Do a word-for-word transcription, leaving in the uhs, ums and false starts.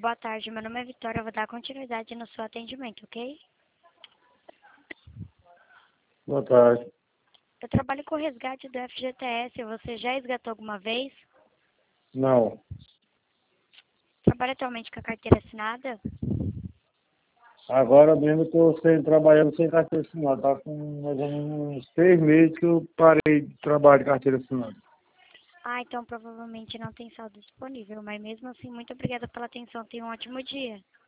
Boa tarde, meu nome é Vitória, eu vou dar continuidade no seu atendimento, ok? Boa tarde. Eu trabalho com o resgate do F G T S, você já resgatou alguma vez? Não. Trabalha atualmente com a carteira assinada? Agora mesmo eu estou sem, trabalhando sem carteira assinada. Tá com mais ou menos uns seis meses que eu parei de trabalhar de carteira assinada. Ah, então provavelmente não tem saldo disponível, mas mesmo assim, muito obrigada pela atenção, tenha um ótimo dia.